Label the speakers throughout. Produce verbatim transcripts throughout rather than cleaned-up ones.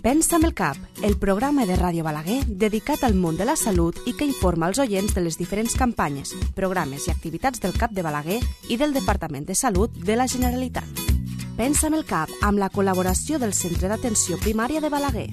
Speaker 1: Pensa amb el cap, el programa de Ràdio Balaguer dedicat al món de la salut i que informa els oients de les diferents campanyes, programes i activitats del CAP de Balaguer i del Departament de Salut de la Generalitat. Pensa amb el cap, amb la col·laboració del Centre d'Atenció Primària de Balaguer.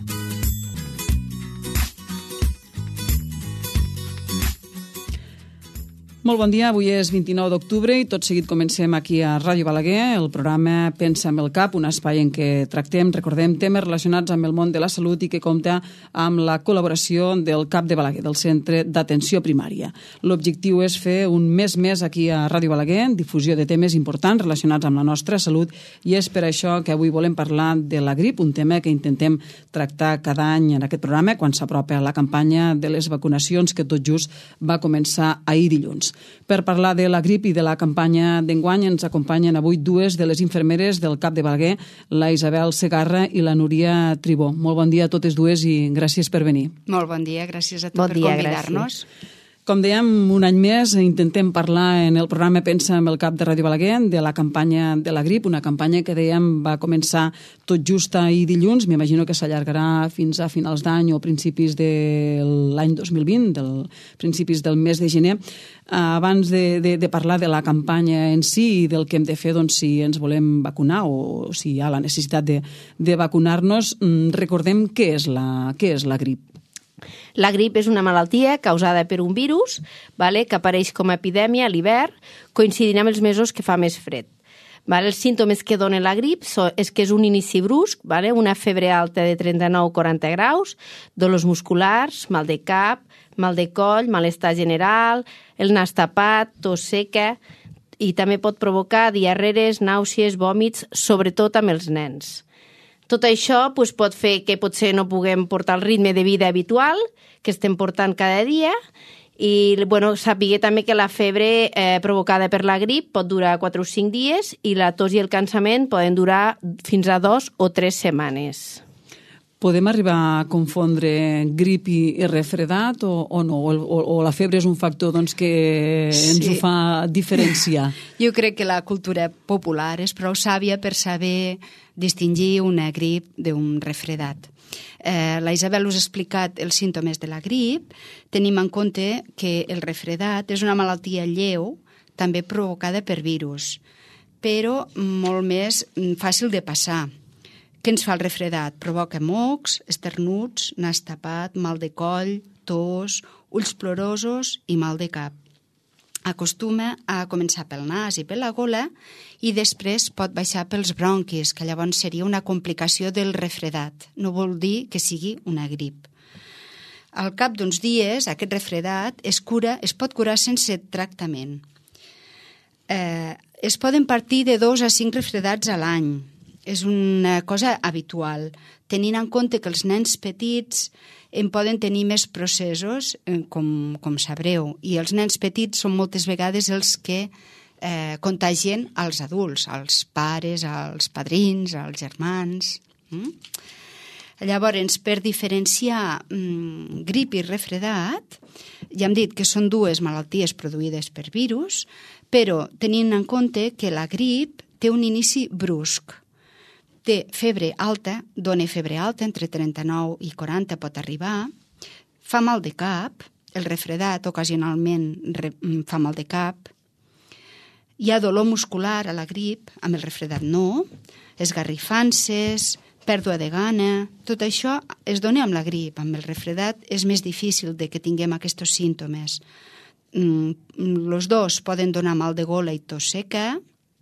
Speaker 2: Molt bon dia, avui és vint-i-nou d'octubre i tot seguit comencem aquí a Ràdio Balaguer, el programa Pensa amb el cap, un espai en què tractem, recordem, temes relacionats amb el món de la salut i que compta amb la col·laboració del CAP de Balaguer, del Centre d'Atenció Primària. L'objectiu és fer un mes més aquí a Ràdio Balaguer, difusió de temes importants relacionats amb la nostra salut, i és per això que avui volem parlar de la grip, un tema que intentem tractar cada any en aquest programa quan s'apropa la campanya de les vacunacions que tot just va començar ahir dilluns. Per parlar de la grip i de la campanya d'enguany ens acompanyen avui dues de les infermeres del CAP de Balaguer, la Isabel Segarra i la Núria Tribó. Molt bon dia a totes dues i gràcies per venir.
Speaker 3: Molt bon dia, gràcies a tu
Speaker 4: bon
Speaker 3: per
Speaker 4: dia,
Speaker 3: convidar-nos.
Speaker 4: Gràcies.
Speaker 2: Com dèiem, un any més intentem parlar en el programa Pensa amb el CAP de Ràdio Balaguer de la campanya de la grip, una campanya que dèiem va començar tot just ahir dilluns, m'imagino que s'allargarà fins a finals d'any o principis de l'any dos mil vint, del, principis del mes de gener. Abans de, de, de parlar de la campanya en si i del que hem de fer doncs, si ens volem vacunar o si hi ha la necessitat de, de vacunar-nos, recordem què és la, què és la grip.
Speaker 4: La grip és una malaltia causada per un virus, vale, que apareix com a epidèmia a l'hivern, coincidint amb els mesos que fa més fred. Vale, els símptomes que dona la grip so, és que és un inici brusc, vale, una febre alta de trenta-nou a quaranta graus, dolors musculars, mal de cap, mal de coll, malestar general, el nas tapat, tos seca, i també pot provocar diarreres, nàusees, vòmits, sobretot amb els nens. Tot això doncs, pot fer que potser no puguem portar el ritme de vida habitual que estem portant cada dia i bueno, sàpiga també que la febre eh, provocada per la grip pot durar quatre o cinc dies i la tos i el cansament poden durar fins a dos o tres setmanes.
Speaker 2: Podem arribar a confondre grip i, i refredat o, o no? O, o, o la febre és un factor doncs, que ens
Speaker 3: sí.
Speaker 2: ho fa diferenciar?
Speaker 3: Jo crec que la cultura popular és prou sàvia per saber distingir una grip d'un refredat. Eh, la Isabel us ha explicat els símptomes de la grip. Tenim en compte que el refredat és una malaltia lleu, també provocada per virus, però molt més fàcil de passar. Què ens fa el refredat? Provoca mocs, esternuts, nas tapat, mal de coll, tos, ulls plorosos i mal de cap. Acostuma a començar pel nas i per la gola i després pot baixar pels bronquis, que llavors seria una complicació del refredat. No vol dir que sigui una grip. Al cap d'uns dies, aquest refredat es cura, es pot curar sense tractament. Eh, es poden partir de dos a cinc refredats a l'any. És una cosa habitual, tenint en compte que els nens petits en poden tenir més processos, com, com sabreu, i els nens petits són moltes vegades els que eh, contagien als adults, als pares, als padrins, als germans. Mm? Llavors, per diferenciar mm, grip i refredat, ja hem dit que són dues malalties produïdes per virus, però tenint en compte que la grip té un inici brusc. Té febre alta, dona febre alta, entre trenta-nou i quaranta pot arribar, fa mal de cap, el refredat ocasionalment re, fa mal de cap, hi ha dolor muscular a la grip, amb el refredat no, esgarrifances, pèrdua de gana, tot això es dona amb la grip, amb el refredat és més difícil de que tinguem aquests símptomes. Els dos poden donar mal de gola i tos seca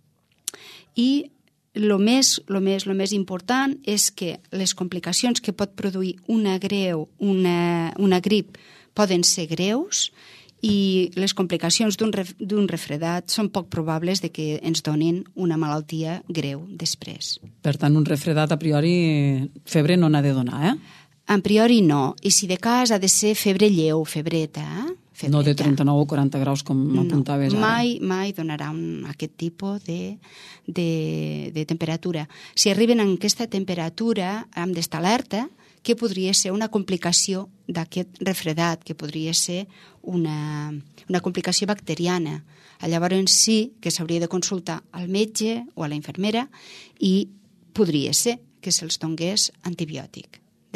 Speaker 3: i Lo més, lo més, lo més important és que les complicacions que pot produir una greu, una, una grip poden ser greus i les complicacions d'un ref, d'un refredat són poc probables de que ens donin una malaltia greu després.
Speaker 2: Per tant, un refredat a priori febre no n'ha de donar, eh?
Speaker 3: A priori no, i si de cas ha de ser febre lleu, febreta, eh? Febreta.
Speaker 2: No de trenta-nou o quaranta graus, com m'apuntaves
Speaker 3: no,
Speaker 2: ara.
Speaker 3: Mai, mai donarà un, aquest tipus de, de, de temperatura. Si arriben a aquesta temperatura, hem d'estar alerta que podria ser una complicació d'aquest refredat, que podria ser una, una complicació bacteriana. Llavors sí que s'hauria de consultar al metge o a la infermera i podria ser que se'ls donés antibiòtic.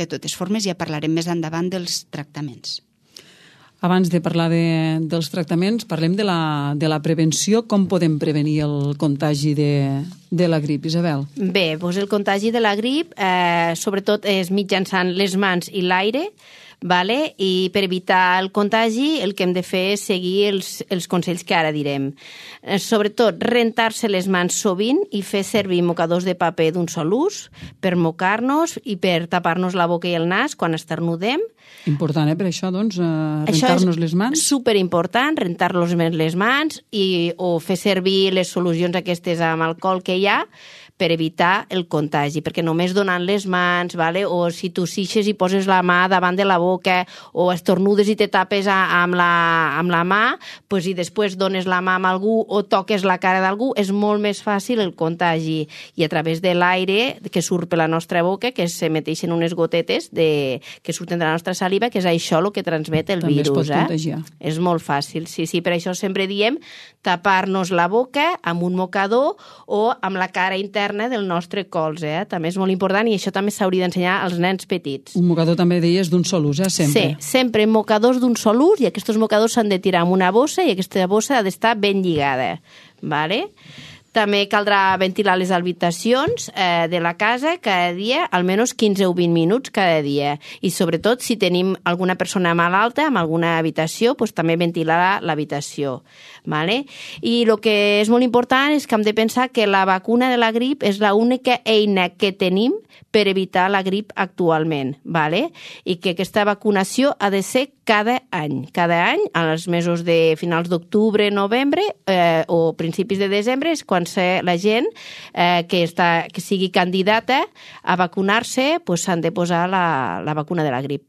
Speaker 3: De totes formes, ja parlarem més endavant dels tractaments.
Speaker 2: Abans de parlar de, dels tractaments, parlem de la, de la prevenció. Com podem prevenir el contagi de, de la grip, Isabel?
Speaker 4: Bé, doncs el contagi de la grip, eh, sobretot és mitjançant les mans i l'aire, vale? I per evitar el contagi el que hem de fer és seguir els, els consells que ara direm. Eh, sobretot, rentar-se les mans sovint i fer servir mocadors de paper d'un sol ús per mocar-nos i per tapar-nos la boca i el nas quan esternudem.
Speaker 2: Important, eh, per això, doncs, eh, rentar-nos les mans?
Speaker 4: Això és superimportant, rentar-nos les mans i, o fer servir les solucions aquestes amb alcohol que hi ha per evitar el contagi, perquè només donant les mans, vale? O si tossixes i poses la mà davant de la boca o estornudes i te tapes a, amb, la, amb la mà, pues, i després dones la mà amb algú o toques la cara d'algú, és molt més fàcil el contagi. I a través de l'aire que surt per la nostra boca, que s'emeteixen unes gotetes de, que surten de la nostra saliva, que és això el que transmet el
Speaker 2: També
Speaker 4: virus.
Speaker 2: També es pot
Speaker 4: eh?
Speaker 2: contagiar.
Speaker 4: És molt fàcil, sí, sí. Per això sempre diem tapar-nos la boca amb un mocador o amb la cara interna del nostre colze, eh? També és molt important i això també s'hauria d'ensenyar als nens petits.
Speaker 2: Un mocador també deies d'un sol ús, eh? Sempre.
Speaker 4: Sí, sempre mocadors d'un sol ús i aquests mocadors s'han de tirar amb una bossa i aquesta bossa ha d'estar ben lligada, vale? També caldrà ventilar les habitacions eh, de la casa cada dia, almenys quinze o vint minuts cada dia. I sobretot, si tenim alguna persona malalta en alguna habitació, pues, també ventilar l'habitació. Vale? I el que és molt important és que hem de pensar que la vacuna de la grip és l'única eina que tenim per evitar la grip actualment. Vale? I que aquesta vacunació ha de ser cada any. Cada any, als mesos de finals d'octubre, novembre eh, o principis de desembre, és quan la gent eh, que, està, que sigui candidata a vacunar-se pues, s'han de posar la, la vacuna de la grip.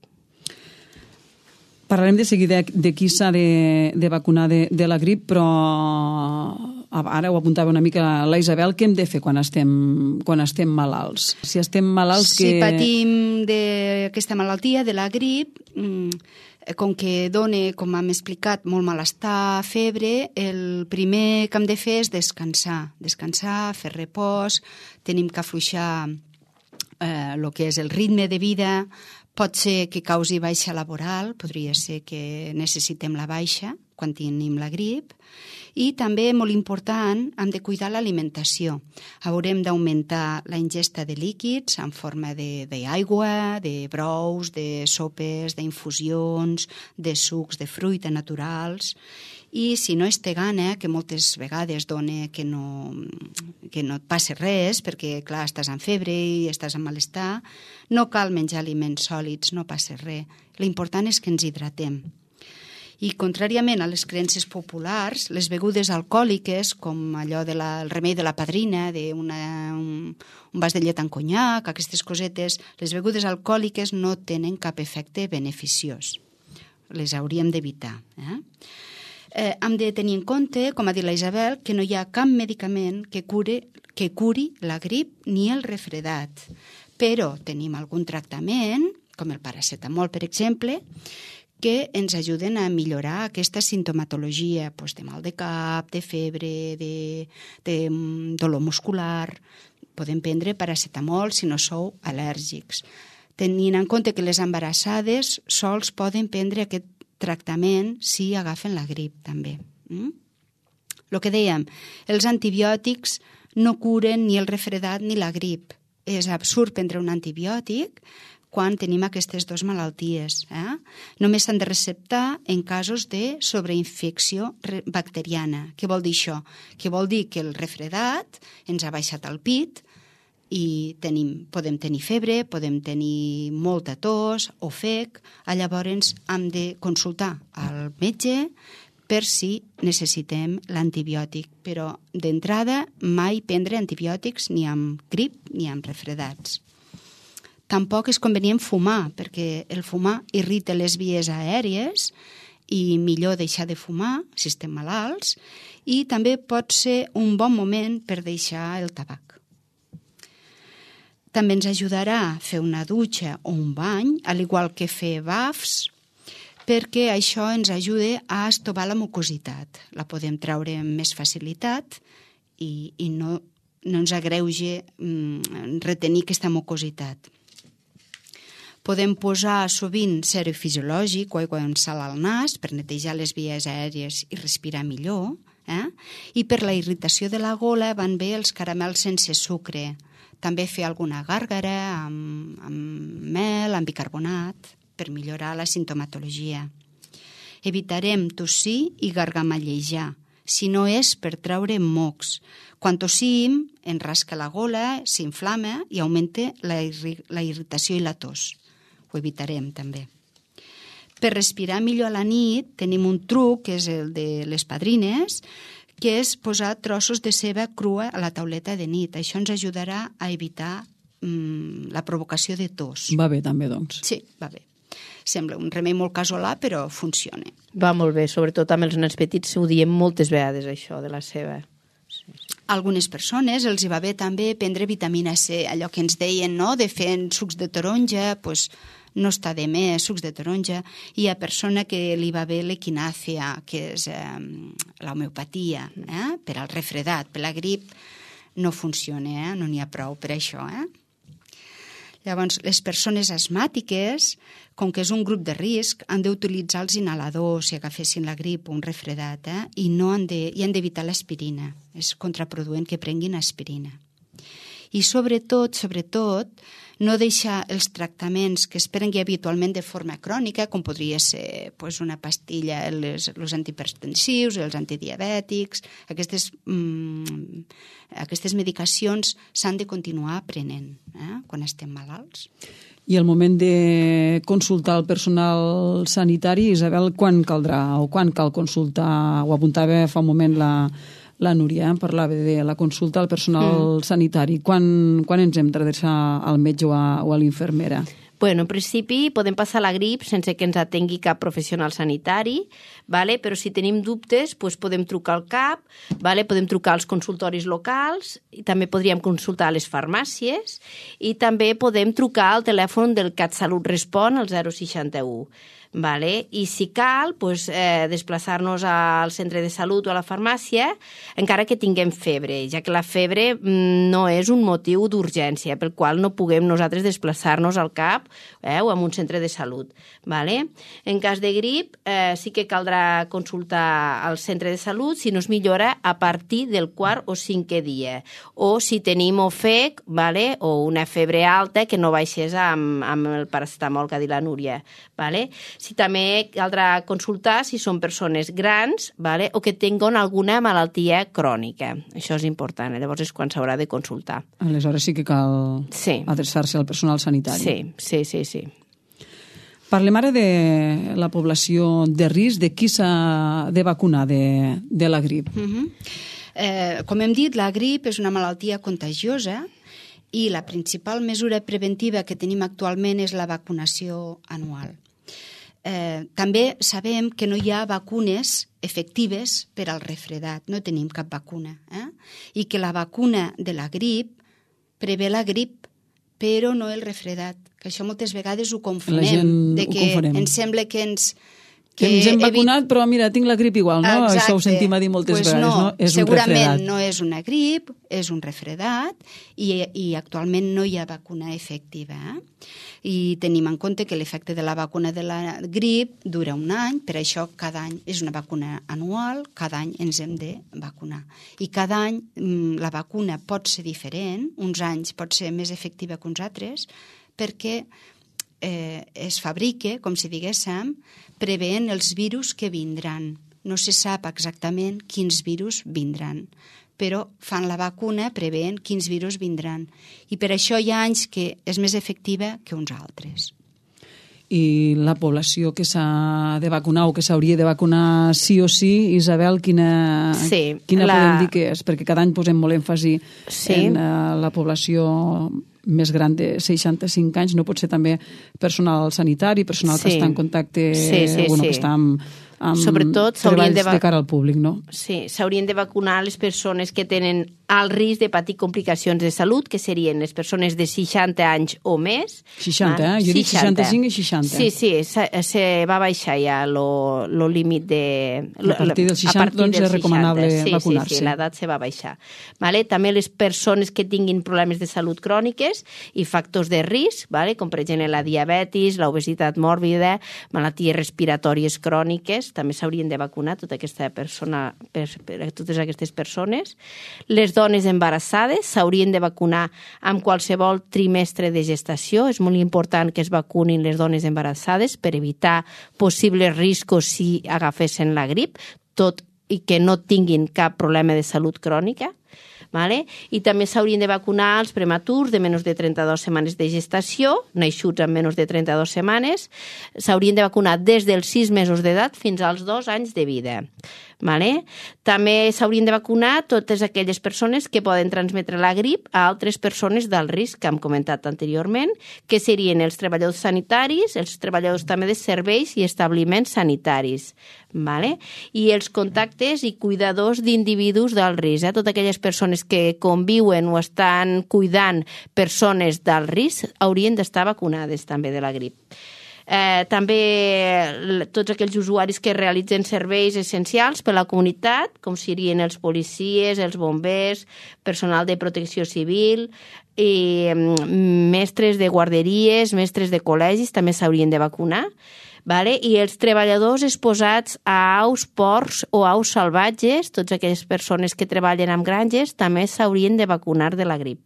Speaker 2: Parlarem de seguida de qui s'ha de, de vacunar de, de la grip, però ara ho apuntava una mica la Isabel, què hem de fer quan estem, quan estem malalts? Si estem malalts...
Speaker 3: Si
Speaker 2: que...
Speaker 3: patim d'aquesta malaltia, de la grip, com que dona, com hem explicat, molt malestar, febre, el primer que hem de fer és descansar. Descansar, fer repòs, tenim que afluixar eh, el que és el ritme de vida. Pot ser que causi baixa laboral, podria ser que necessitem la baixa quan tenim la grip. I també, molt important, hem de cuidar l'alimentació. Haurem d'augmentar la ingesta de líquids en forma d'aigua, de, de brous, de sopes, d'infusions, de sucs de fruita naturals. I si no es té gana, que moltes vegades dona que no, que no et passi res, perquè, clar, estàs amb febre i estàs amb malestar, no cal menjar aliments sòlids, no passa res. L'important és que ens hidratem. I, contràriament a les creences populars, les begudes alcohòliques, com allò del de remei de la padrina, de una, un, un vas de llet amb conyac, aquestes cosetes, les begudes alcohòliques no tenen cap efecte beneficiós. Les hauríem d'evitar. Eh? Eh, hem de tenir en compte, com ha dit la Isabel, que no hi ha cap medicament que, cure, que curi la grip ni el refredat. Però tenim algun tractament, com el paracetamol, per exemple, que ens ajuden a millorar aquesta sintomatologia doncs, de mal de cap, de febre, de, de dolor muscular. Podem prendre paracetamol si no sou al·lèrgics. Tenint en compte que les embarassades sols poden prendre aquest tractament si agafen la grip, també. Mm? El que dèiem, els antibiòtics no curen ni el refredat ni la grip. És absurd prendre un antibiòtic quan tenim aquestes dues malalties. Eh? Només s'han de receptar en casos de sobreinfecció bacteriana. Què vol dir això? Que vol dir que el refredat ens ha baixat al pit i tenim, podem tenir febre, podem tenir molta tos o fec, llavors hem de consultar al metge per si necessitem l'antibiòtic. Però d'entrada mai prendre antibiòtics ni amb grip ni amb refredats. Tampoc és convenient fumar, perquè el fumar irrita les vies aèries i millor deixar de fumar si estem malalts, i també pot ser un bon moment per deixar el tabac. També ens ajudarà a fer una dutxa o un bany, al igual que fer bafs, perquè això ens ajuda a estovar la mucositat. La podem treure amb més facilitat i, i no, no ens agreuge mm, retenir aquesta mucositat. Podem posar sovint sèrum fisiològic o aigua amb sal al nas per netejar les vies aèries i respirar millor. Eh? I per la irritació de la gola van bé els caramels sense sucre. També fer alguna gàrgara amb, amb mel, amb bicarbonat, per millorar la sintomatologia. Evitarem tossir i gargamellejar, si no és per treure mocs. Quan tossim, ens rasca la gola, s'inflama i augmenta la, irri- la irritació i la tos. Ho evitarem també. Per respirar millor a la nit tenim un truc, que és el de les padrines, que és posar trossos de ceba crua a la tauleta de nit. Això ens ajudarà a evitar mm, la provocació de tos.
Speaker 2: Va bé també, doncs.
Speaker 3: Sí, va bé. Sembla un remei molt casolà, però funciona.
Speaker 4: Va molt bé, sobretot amb els nens petits ho diem moltes vegades, això de la ceba. Sí, sí.
Speaker 3: A algunes persones els hi va bé també prendre vitamina C, allò que ens deien, no?, de fer sucs de taronja, doncs no està de més, sucs de taronja. Hi ha persona que li va bé l'equinàcia, que és eh, l'homeopatia, eh? Per al refredat, per la grip, no funciona, eh? No n'hi ha prou per això, eh? Llavors, les persones asmàtiques, com que és un grup de risc, han d'utilitzar els inhaladors si agafessin la grip o un refredat, eh? I no han de, i han d'evitar l'aspirina. És contraproduent que prenguin aspirina. I sobretot, sobretot, no deixar els tractaments que es prengui habitualment de forma crònica, com podria ser pues, una pastilla, els, els antihipertensius, els antidiabètics, aquestes, mm, aquestes medicacions s'han de continuar prenent eh, quan estem malalts.
Speaker 2: I el moment de consultar el personal sanitari, Isabel, quan caldrà o quan cal consultar? Ho apuntava fa un moment la, la Núria, eh? Parlava de la consulta al personal mm. sanitari. Quan, quan ens hem d'adreçar al metge o a, o a l'infermera?
Speaker 4: Bueno, en principi podem passar la grip sense que ens atengui cap professional sanitari, vale? Però si tenim dubtes pues podem trucar al C A P, vale? Podem trucar als consultoris locals, i també podríem consultar a les farmàcies i també podem trucar al telèfon del CatSalut Respon, al zero seixanta-u. Vale? I si cal, pues, eh, desplaçar-nos al centre de salut o a la farmàcia, encara que tinguem febre, ja que la febre mm, no és un motiu d'urgència pel qual no puguem nosaltres desplaçar-nos al C A P eh, o a un centre de salut. Vale? En cas de grip, eh, sí que caldrà consultar al centre de salut si no es millora a partir del quart o cinquè dia. O si tenim ofec, vale? O una febre alta que no baixés amb, amb el paracetamol que ha dit la Núria. Vale? Si també caldrà consultar si són persones grans, vale? O que tinguin alguna malaltia crònica. Això és important, eh? Llavors és quan s'haurà de consultar.
Speaker 2: Aleshores sí que cal
Speaker 4: sí.
Speaker 2: adreçar-se al personal sanitari.
Speaker 4: Sí, sí, sí, sí.
Speaker 2: Parlem ara de la població de risc, de qui s'ha de vacunar de, de la grip.
Speaker 3: Uh-huh. eh, com hem dit, la grip és una malaltia contagiosa i la principal mesura preventiva que tenim actualment és la vacunació anual. Eh, també sabem que no hi ha vacunes efectives per al refredat, no tenim cap vacuna, eh? I que la vacuna de la grip prevé la grip, però no el refredat, que això moltes vegades ho confonem, de que ens sembla que ens...
Speaker 2: Que, que ens hem vacunat, però mira, tinc la grip igual, no?
Speaker 3: Exacte.
Speaker 2: Això ho sentim a dir moltes
Speaker 3: pues
Speaker 2: vegades,
Speaker 3: no?
Speaker 2: no? És
Speaker 3: segurament
Speaker 2: un refredat.
Speaker 3: No és una grip, és un refredat i, i actualment no hi ha vacuna efectiva. Eh? I tenim en compte que l'efecte de la vacuna de la grip dura un any, per això cada any és una vacuna anual, cada any ens hem de vacunar. I cada any la vacuna pot ser diferent, uns anys pot ser més efectiva que uns altres, perquè eh, es fabrica, com si diguéssim, preveient els virus que vindran. No se sap exactament quins virus vindran, però fan la vacuna preveient quins virus vindran. I per això hi ha anys que és més efectiva que uns altres.
Speaker 2: I la població que s'ha de vacunar o que s'hauria de vacunar sí o sí, Isabel, quina,
Speaker 4: sí,
Speaker 2: quina
Speaker 4: la...
Speaker 2: podem dir que és? Perquè cada any posem molt èmfasi sí. en uh, la població més gran de seixanta-cinc anys, no pot ser també personal sanitari, personal sí. que està en contacte,
Speaker 4: sí, sí,
Speaker 2: bueno,
Speaker 4: sí.
Speaker 2: que està amb, amb
Speaker 4: Sobretot,
Speaker 2: treballs de,
Speaker 4: de,
Speaker 2: de cara al públic, no?
Speaker 4: Sí, s'haurien de vacunar les persones que tenen alt risc de patir complicacions de salut, que serien les persones de seixanta anys o més.
Speaker 2: seixanta, eh? Jo dic seixanta-cinc i seixanta.
Speaker 4: Sí, sí, se, se va baixar ja el límit de...
Speaker 2: A partir del seixanta, doncs, és recomanable
Speaker 4: sí,
Speaker 2: vacunar-se.
Speaker 4: Sí, sí, l'edat se va baixar. Vale? També les persones que tinguin problemes de salut cròniques i factors de risc, vale? Com per exemple la diabetis, l'obesitat mòrbida, malalties respiratòries cròniques, també s'haurien de vacunar tota aquesta persona, per, per totes aquestes persones. Les dones embarassades s'haurien de vacunar amb qualsevol trimestre de gestació. És molt important que es vacunin les dones embarassades per evitar possibles riscos si agafessin la grip, tot i que no tinguin cap problema de salut crònica. Vale? I també s'haurien de vacunar els prematurs de menys de trenta-dues setmanes de gestació, naixuts amb menys de trenta-dues setmanes. S'haurien de vacunar des dels sis mesos d'edat fins als dos anys de vida. Vale? També s'haurien de vacunar totes aquelles persones que poden transmetre la grip a altres persones d'alt risc, que hem comentat anteriorment, que serien els treballadors sanitaris, els treballadors també de serveis i establiments sanitaris. Vale? I els contactes i cuidadors d'individus d'alt risc, eh? Totes aquelles persones que conviuen o estan cuidant persones d'alt risc haurien d'estar vacunades també de la grip. Eh, també tots aquells usuaris que realitzen serveis essencials per a la comunitat, com serien els policies, els bombers, personal de protecció civil, i mestres de guarderies, mestres de col·legis, també s'haurien de vacunar. Vale? I els treballadors exposats a aus, porcs o aus salvatges, totes aquelles persones que treballen amb granges, també s'haurien de vacunar de la grip.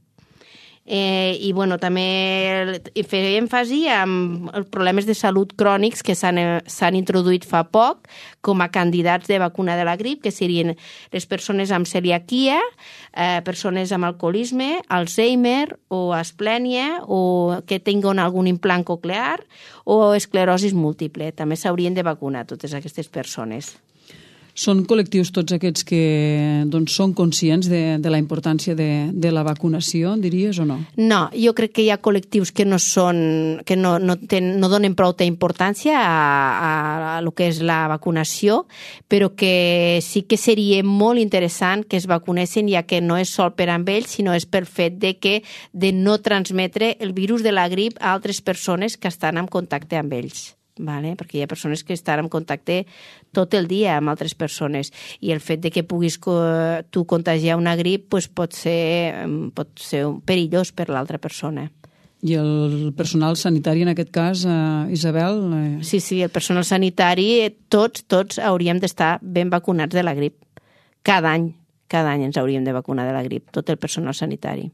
Speaker 4: Eh, I bueno, també fer èmfasi en els problemes de salut crònics que s'han introduït fa poc com a candidats de vacuna de la grip, que serien les persones amb celiaquia, eh, persones amb alcoholisme, Alzheimer o esplènia, o que tinguin algun implant coclear o esclerosi múltiple. També s'haurien de vacunar totes aquestes persones.
Speaker 2: Són col·lectius tots aquests que doncs, són conscients de, de la importància de, de la vacunació, diries, o no?
Speaker 4: No, jo crec que hi ha col·lectius que no són, que no, no, ten, no donen prou importància a, a, a lo que és la vacunació, però que sí que seria molt interessant que es vacunessin, ja que no és sol per amb ells, sinó és per fet de, que, de no transmetre el virus de la grip a altres persones que estan en contacte amb ells. Vale? Perquè hi ha persones que estan en contacte tot el dia amb altres persones i el fet de que puguis tu contagiar una grip pues, pot ser, pot ser perillós per l'altra persona.
Speaker 2: I el personal sanitari en aquest cas, eh, Isabel? Eh...
Speaker 4: Sí, sí, el personal sanitari, tots, tots hauríem d'estar ben vacunats de la grip. Cada any, cada any ens hauríem de vacunar de la grip, tot el personal sanitari.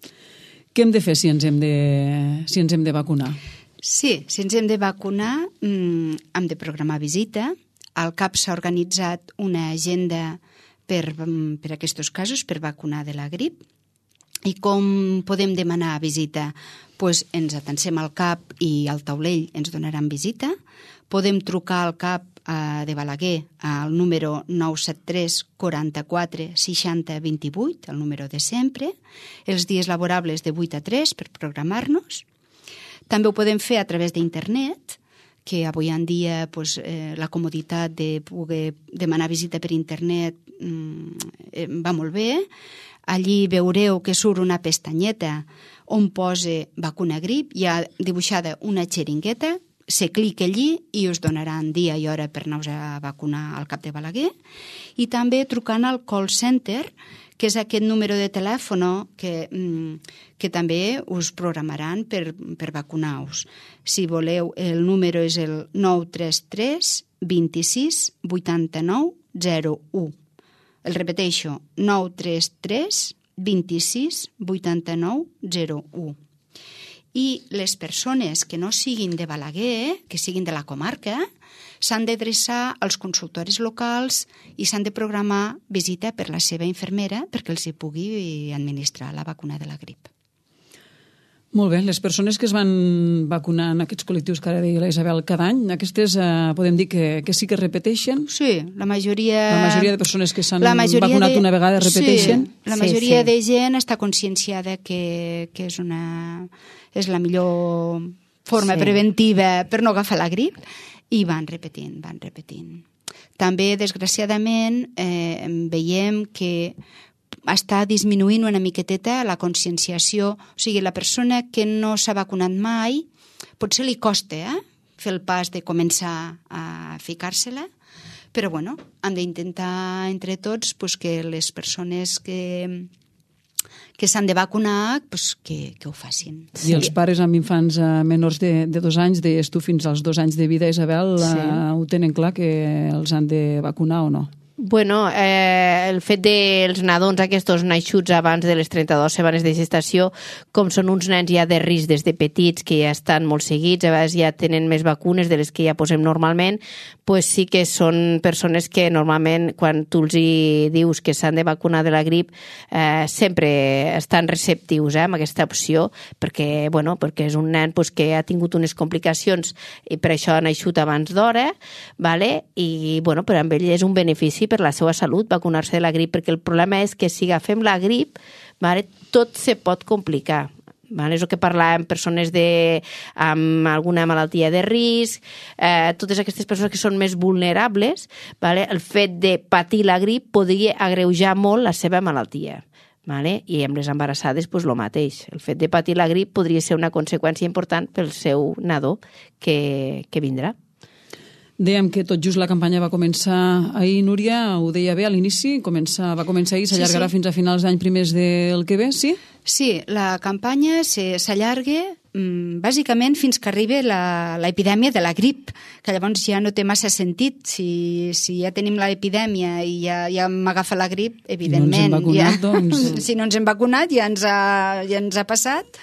Speaker 2: Què hem de fer si ens hem de, si ens hem de vacunar?
Speaker 3: Sí, si ens hem de vacunar, mmm, hem de programar visita. Al C A P s'ha organitzat una agenda per, per aquests casos, per vacunar de la grip. I com podem demanar visita? Pues ens atansem al C A P i al taulell ens donaran visita. Podem trucar al C A P eh, de Balaguer al número nou set tres quaranta-quatre seixanta vint-i-vuit, el número de sempre, els dies laborables de vuit a tres per programar-nos. També ho podem fer a través d'internet, que avui en dia pues, eh, la comoditat de poder demanar visita per internet eh, va molt bé. Allí veureu que surt una pestanyeta on posa vacuna grip, hi ha dibuixada una xeringueta, se clica allí i us donaran dia i hora per anar-vos a vacunar al C A P de Balaguer. I també trucant al call center, que és aquest número de telèfon que, que també us programaran per, per vacunar-vos. Si voleu, el número és el nou tres tres vint-i-sis vuitanta-nou zero u. El repeteixo, nou tres tres vint-i-sis vuitanta-nou zero u. I les persones que no siguin de Balaguer, que siguin de la comarca, s'han d'adreçar als consultoris locals i s'han de programar visita per la seva infermera perquè els hi pugui administrar la vacuna de la grip.
Speaker 2: Molt bé, les persones que es van vacunar en aquests col·lectius que ara deia la Isabel cada any, aquestes eh, podem dir que, que sí que repeteixen?
Speaker 3: Sí, la majoria...
Speaker 2: La majoria de persones que s'han vacunat de... una vegada repeteixen?
Speaker 3: Sí, la majoria sí, sí. de gent està conscienciada que, que és, una, és la millor forma sí. preventiva per no agafar la grip, i van repetint, van repetint. També, desgraciadament, eh, veiem que està disminuint una miqueteta la conscienciació. O sigui, la persona que no s'ha vacunat mai, potser li costa eh, fer el pas de començar a ficar-se-la, però bueno, hem d'intentar entre tots pues, que les persones que, que s'han de vacunar pues, que, que ho facin.
Speaker 2: I els pares amb infants eh, menors de, de dos anys, deies tu fins als dos anys de vida, Isabel, sí. eh, ho tenen clar que els han de vacunar o no?
Speaker 4: Bueno, eh, el fet dels nadons aquests naixuts abans de les trenta-dues setmanes de gestació, com són uns nens ja de risc des de petits, que ja estan molt seguits, a vegades ja tenen més vacunes de les que ja posem normalment, pues sí que són persones que normalment, quan tu els hi dius que s'han de vacunar de la grip, eh, sempre estan receptius eh, amb aquesta opció, perquè, bueno, perquè és un nen pues, que ha tingut unes complicacions i per això ha naixut abans d'hora, vale? I bueno, per amb ell és un benefici per la seva salut vacunar-se de la grip, perquè el problema és que si agafem la grip, vale, tot se pot complicar. Vale? És el que parlàvem, persones de, amb alguna malaltia de risc, eh, totes aquestes persones que són més vulnerables, vale? El fet de patir la grip podria agreujar molt la seva malaltia. Vale? I amb les embarassades, pues, el mateix. El fet de patir la grip podria ser una conseqüència important pel seu nadó que, que vindrà.
Speaker 2: Dèiem que tot just la campanya va començar ahir, Núria, ho deia bé a l'inici, comença, va començar ahir, s'allargarà sí, sí. fins a finals d'any primers del que ve, sí?
Speaker 3: Sí, la campanya s'allarga mmm, bàsicament fins que arribi l'epidèmia de la grip, que llavors ja no té massa sentit. Si, si ja tenim l'epidèmia i ja, ja m'agafa la grip, evidentment...
Speaker 2: Si no ens hem vacunat,
Speaker 3: ja,
Speaker 2: doncs...
Speaker 3: Si no ens hem vacunat, ja ens ha, ja ens ha passat.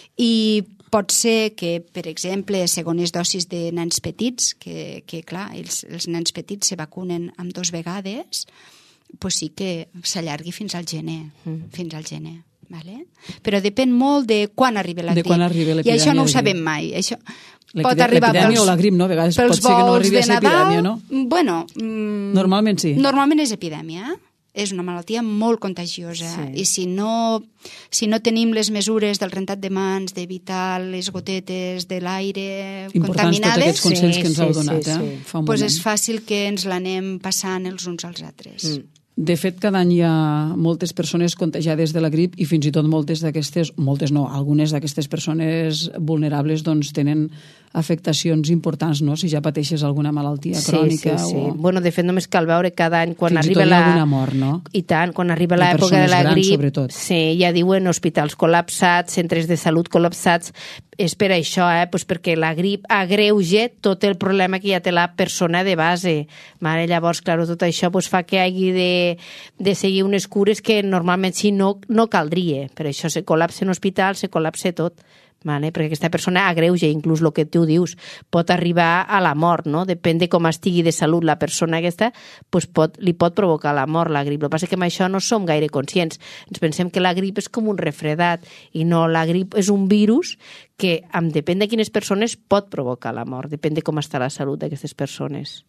Speaker 3: I pot ser que, per exemple, segones dosis de nens petits, que, que clar, els, els nens petits se vacunen amb dos vegades, pues sí que s'allargui fins al gener, mm. fins al gener. Vale? Però depèn molt de quan arriba la
Speaker 2: grip.
Speaker 3: De quan arriba l'epidèmia. I això no ho sabem mai. Això pot arribar
Speaker 2: l'epidèmia pels, o la grip, no? A vegades pot ser que no arribi a ser epidèmia, no?
Speaker 3: Bueno... Mm,
Speaker 2: normalment sí.
Speaker 3: Normalment és epidèmia, eh? És una malaltia molt contagiosa sí. I si no, si no tenim les mesures del rentat de mans, d'evitar les gotetes de l'aire
Speaker 2: importants
Speaker 3: contaminades...
Speaker 2: Importants tots aquests consells
Speaker 3: sí,
Speaker 2: que ens
Speaker 3: sí,
Speaker 2: heu donat,
Speaker 3: sí, sí.
Speaker 2: eh? Fa un
Speaker 3: pues
Speaker 2: moment.
Speaker 3: És fàcil que ens l'anem passant els uns als altres.
Speaker 2: Mm. De fet, cada any hi ha moltes persones contagiades de la grip i fins i tot moltes d'aquestes, moltes no, algunes d'aquestes persones vulnerables doncs tenen afectacions importants, no? Si ja pateixes alguna malaltia
Speaker 4: sí,
Speaker 2: crònica.
Speaker 4: Sí, sí.
Speaker 2: O...
Speaker 4: Bueno, de fet, només cal veure cada any quan
Speaker 2: fins
Speaker 4: arriba
Speaker 2: i tot
Speaker 4: la...
Speaker 2: hi ha alguna mort, no?
Speaker 4: I tant, quan arriba
Speaker 2: de
Speaker 4: l'època de la
Speaker 2: grans,
Speaker 4: grip,
Speaker 2: sobretot.
Speaker 4: Sí, ja diuen hospitals col·lapsats, centres de salut col·lapsats, és per això, eh? Pues perquè la grip agreuja tot el problema que ja té la persona de base. Vale? Llavors, clar, tot això pues, fa que hagi de, de seguir unes cures que normalment sí no, no caldria. Per això se col·lapsa en hospital, se col·lapsa tot. Vale? Perquè aquesta persona agreuja, inclús el que tu dius, pot arribar a la mort, no? Depèn de com estigui de salut la persona aquesta, pues pot, li pot provocar la mort la grip. El que passa és que amb això no som gaire conscients. Ens pensem que la grip és com un refredat i no, la grip és un virus que, amb, depèn de quines persones, pot provocar la mort. Depèn de com està la salut d'aquestes persones.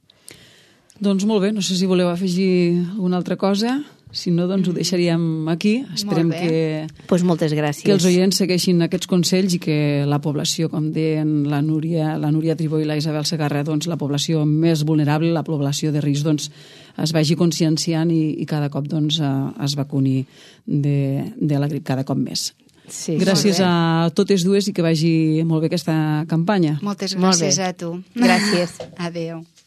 Speaker 2: Doncs molt bé, no sé si voleu afegir alguna altra cosa. Si no, doncs ho deixaríem aquí. Esperem que,
Speaker 4: pues moltes gràcies.
Speaker 2: que els oients segueixin aquests consells i que la població, com deien la Núria, la Núria Tribó i la Isabel Segarra, doncs la població més vulnerable, la població de risc, doncs es vagi conscienciant i, i cada cop doncs, es vacuni de, de la grip cada cop més.
Speaker 4: Sí,
Speaker 2: gràcies a totes dues i que vagi molt bé aquesta campanya.
Speaker 3: Moltes gràcies a tu.
Speaker 4: Gràcies.
Speaker 3: Adéu.